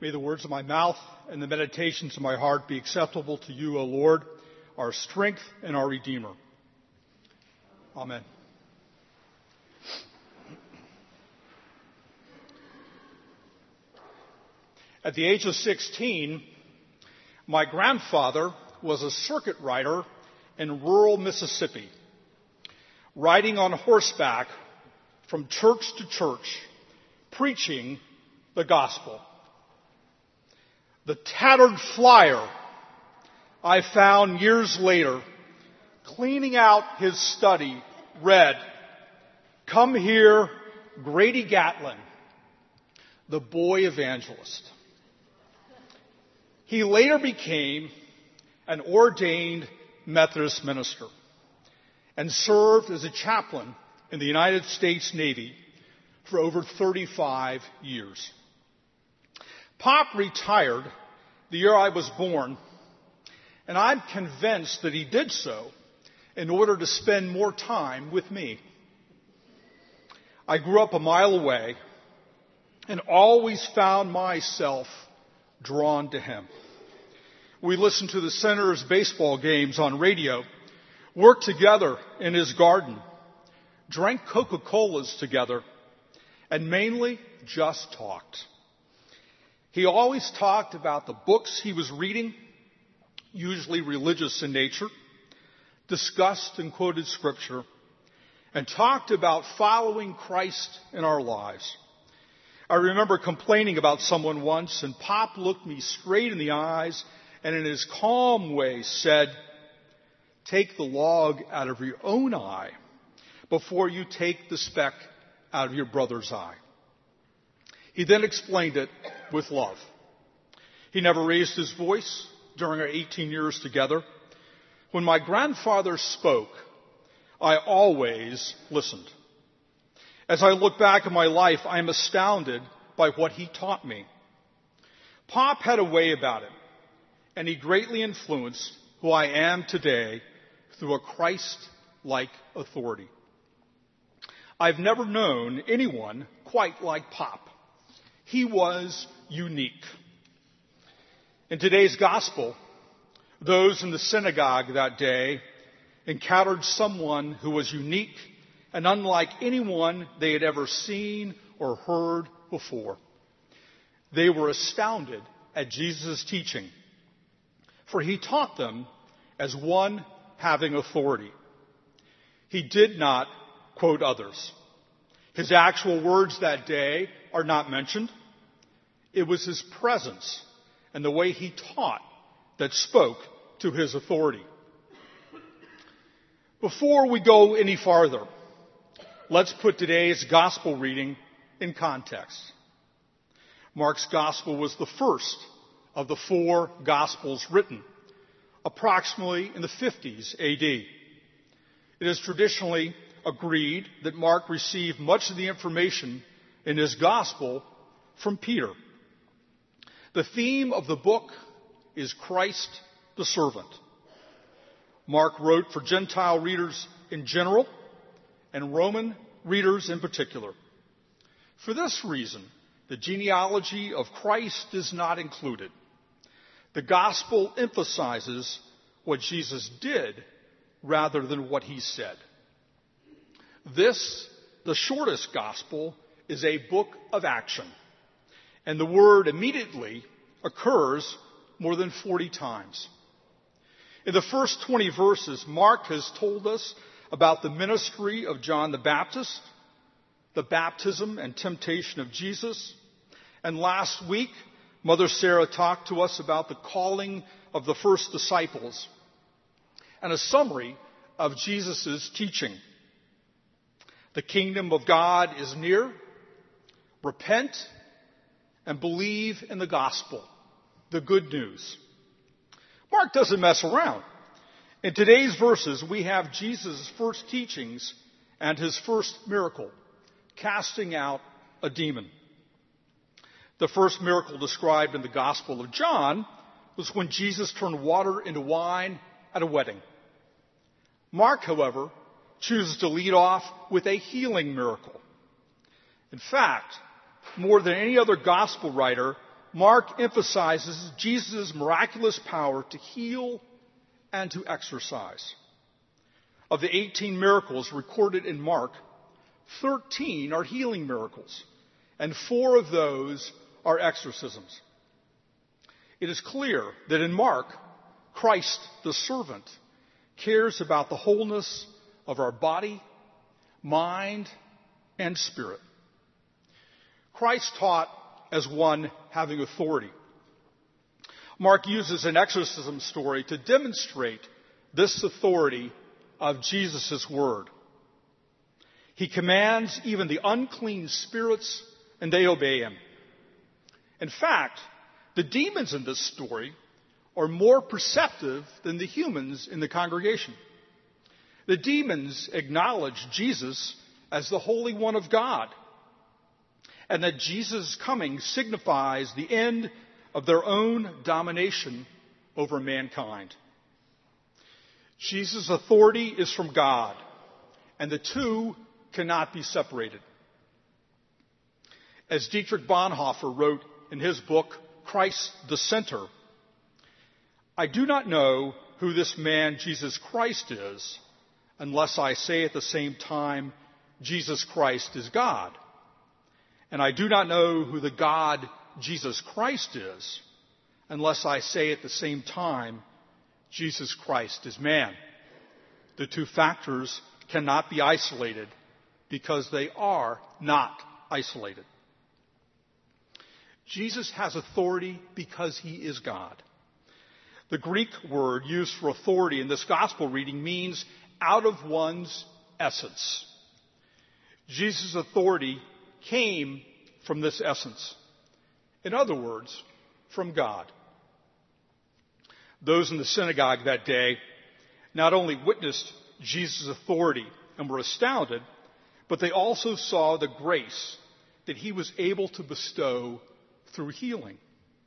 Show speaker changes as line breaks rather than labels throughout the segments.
May the words of my mouth and the meditations of my heart be acceptable to you, O Lord, our strength and our Redeemer. Amen. At the age of 16, my grandfather was a circuit rider in rural Mississippi, riding on horseback from church to church, preaching the gospel. The tattered flyer I found years later, cleaning out his study, read, "Come here, Grady Gatlin, the boy evangelist." He later became an ordained Methodist minister and served as a chaplain in the United States Navy for over 35 years. Pop retired the year I was born, and I'm convinced that he did so in order to spend more time with me. I grew up a mile away and always found myself drawn to him. We listened to the Senators' baseball games on radio, worked together in his garden, drank Coca-Colas together, and mainly just talked. He always talked about the books he was reading, usually religious in nature, discussed and quoted scripture, and talked about following Christ in our lives. I remember complaining about someone once, and Pop looked me straight in the eyes and in his calm way said, "Take the log out of your own eye before you take the speck out of your brother's eye." He then explained it with love. He never raised his voice during our 18 years together. When my grandfather spoke, I always listened. As I look back at my life, I am astounded by what he taught me. Pop had a way about him, and he greatly influenced who I am today through a Christ-like authority. I've never known anyone quite like Pop. He was unique. In today's gospel, those in the synagogue that day encountered someone who was unique and unlike anyone they had ever seen or heard before. They were astounded at Jesus' teaching, for he taught them as one having authority. He did not quote others. His actual words that day are not mentioned. It was his presence and the way he taught that spoke to his authority. Before we go any farther, let's put today's gospel reading in context. Mark's gospel was the first of the 4 gospels written, approximately in the 50s AD. It is traditionally agreed that Mark received much of the information in his gospel from Peter. The theme of the book is Christ the servant. Mark wrote for Gentile readers in general and Roman readers in particular. For this reason, the genealogy of Christ is not included. The gospel emphasizes what Jesus did rather than what he said. This, the shortest gospel, is a book of action, and the word immediately occurs more than 40 times. In the first 20 verses, Mark has told us about the ministry of John the Baptist, the baptism and temptation of Jesus, and last week, Mother Sarah talked to us about the calling of the first disciples and a summary of Jesus' teaching. The kingdom of God is near. Repent and believe in the gospel, the good news. Mark doesn't mess around. In today's verses, we have Jesus' first teachings and his first miracle, casting out a demon. The first miracle described in the Gospel of John was when Jesus turned water into wine at a wedding. Mark, however, chooses to lead off with a healing miracle. In fact, more than any other gospel writer, Mark emphasizes Jesus' miraculous power to heal and to exorcise. Of the 18 miracles recorded in Mark, 13 are healing miracles, and 4 of those are exorcisms. It is clear that in Mark, Christ, the servant, cares about the wholeness of our body, mind, and spirit. Christ taught as one having authority. Mark uses an exorcism story to demonstrate this authority of Jesus' word. He commands even the unclean spirits, and they obey him. In fact, the demons in this story are more perceptive than the humans in the congregation. The demons acknowledge Jesus as the Holy One of God, and that Jesus' coming signifies the end of their own domination over mankind. Jesus' authority is from God, and the two cannot be separated. As Dietrich Bonhoeffer wrote in his book, Christ the Center, I do not know who this man Jesus Christ is unless I say at the same time Jesus Christ is God. And I do not know who the God Jesus Christ is unless I say at the same time Jesus Christ is man. The two factors cannot be isolated because they are not isolated. Jesus has authority because he is God. The Greek word used for authority in this gospel reading means out of one's essence. Jesus' authority came from this essence. In other words, from God. Those in the synagogue that day not only witnessed Jesus' authority and were astounded, but they also saw the grace that he was able to bestow through healing.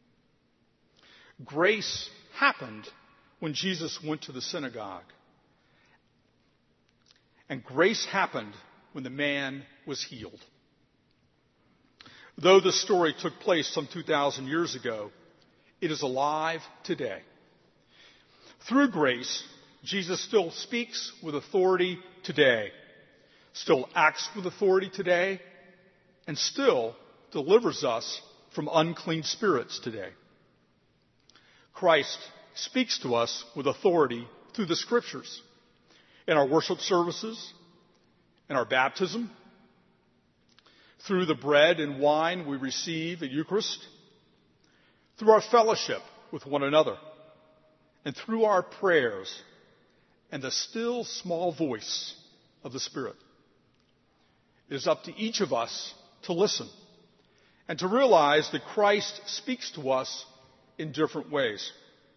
Grace happened when Jesus went to the synagogue. And grace happened when the man was healed. Though this story took place some 2,000 years ago, it is alive today. Through grace, Jesus still speaks with authority today, still acts with authority today, and still delivers us from unclean spirits today. Christ speaks to us with authority through the Scriptures, in our worship services, in our baptism, through the bread and wine we receive at Eucharist, through our fellowship with one another, and through our prayers and the still small voice of the Spirit. It is up to each of us to listen and to realize that Christ speaks to us in different ways.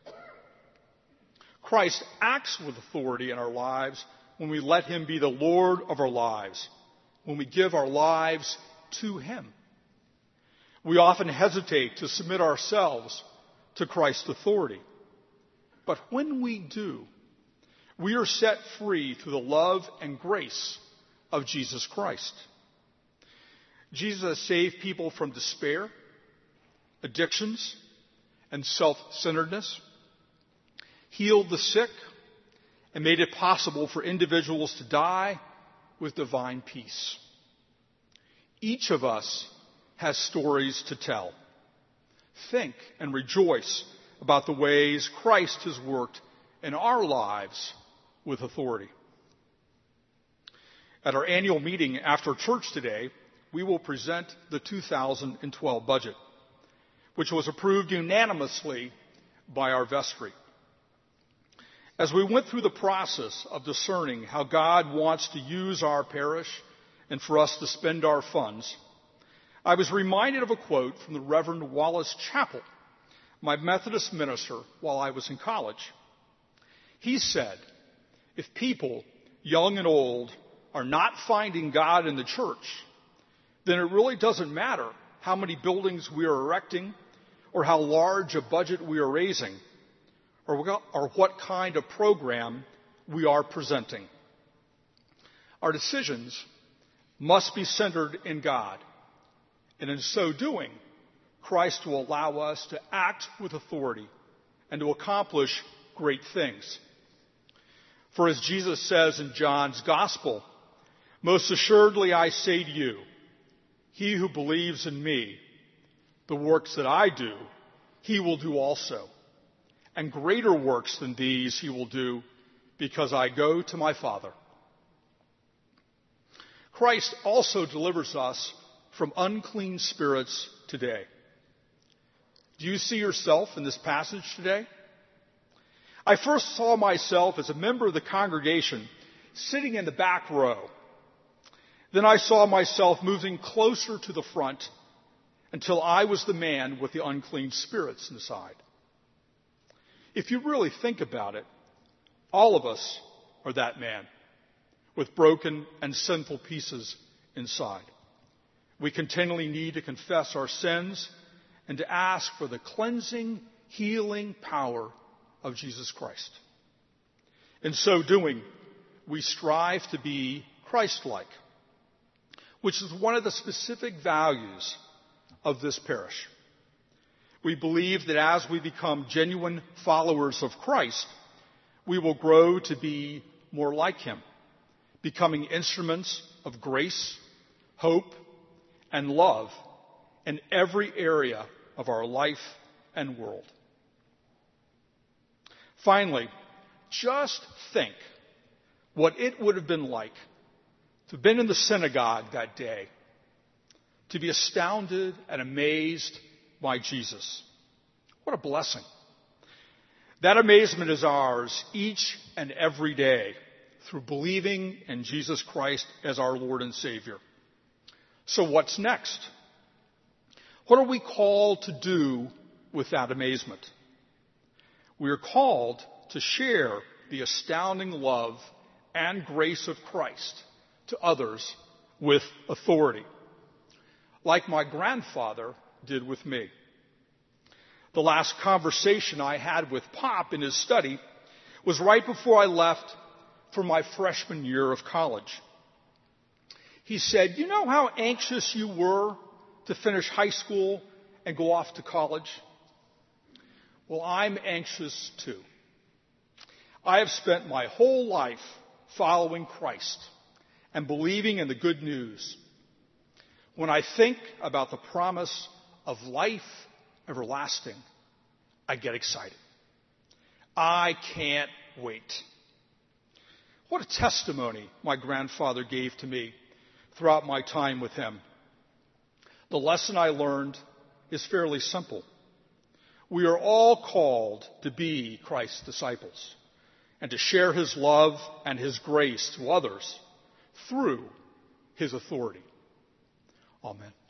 Christ acts with authority in our lives when we let him be the Lord of our lives, when we give our lives to him. We often hesitate to submit ourselves to Christ's authority. But when we do, we are set free through the love and grace of Jesus Christ. Jesus has saved people from despair, addictions, and self-centeredness, healed the sick, and made it possible for individuals to die with divine peace. Each of us has stories to tell. Think and rejoice about the ways Christ has worked in our lives with authority. At our annual meeting after church today, we will present the 2012 budget, which was approved unanimously by our vestry. As we went through the process of discerning how God wants to use our parish and for us to spend our funds, I was reminded of a quote from the Reverend Wallace Chappell, my Methodist minister while I was in college. He said, if people, young and old, are not finding God in the church, then it really doesn't matter how many buildings we are erecting or how large a budget we are raising or what kind of program we are presenting. Our decisions must be centered in God, and in so doing, Christ will allow us to act with authority and to accomplish great things. For as Jesus says in John's Gospel, "Most assuredly I say to you, he who believes in me, the works that I do, he will do also. And greater works than these he will do, because I go to my Father." Christ also delivers us from unclean spirits today. Do you see yourself in this passage today? I first saw myself as a member of the congregation sitting in the back row. Then I saw myself moving closer to the front until I was the man with the unclean spirits inside. If you really think about it, all of us are that man with broken and sinful pieces inside. We continually need to confess our sins and to ask for the cleansing, healing power of Jesus Christ. In so doing, we strive to be Christ-like, which is one of the specific values of this parish. We believe that as we become genuine followers of Christ, we will grow to be more like him, becoming instruments of grace, hope, and love in every area of our life and world. Finally, just think what it would have been like to have been in the synagogue that day, to be astounded and amazed by Jesus. What a blessing. That amazement is ours each and every day through believing in Jesus Christ as our Lord and Savior. So what's next? What are we called to do with that amazement? We are called to share the astounding love and grace of Christ to others with authority, like my grandfather did with me. The last conversation I had with Pop in his study was right before I left for my freshman year of college. He said, "You know how anxious you were to finish high school and go off to college? Well, I'm anxious too. I have spent my whole life following Christ and believing in the good news. When I think about the promise of life everlasting, I get excited. I can't wait." What a testimony my grandfather gave to me throughout my time with him. The lesson I learned is fairly simple. We are all called to be Christ's disciples and to share his love and his grace to others through his authority. Amen.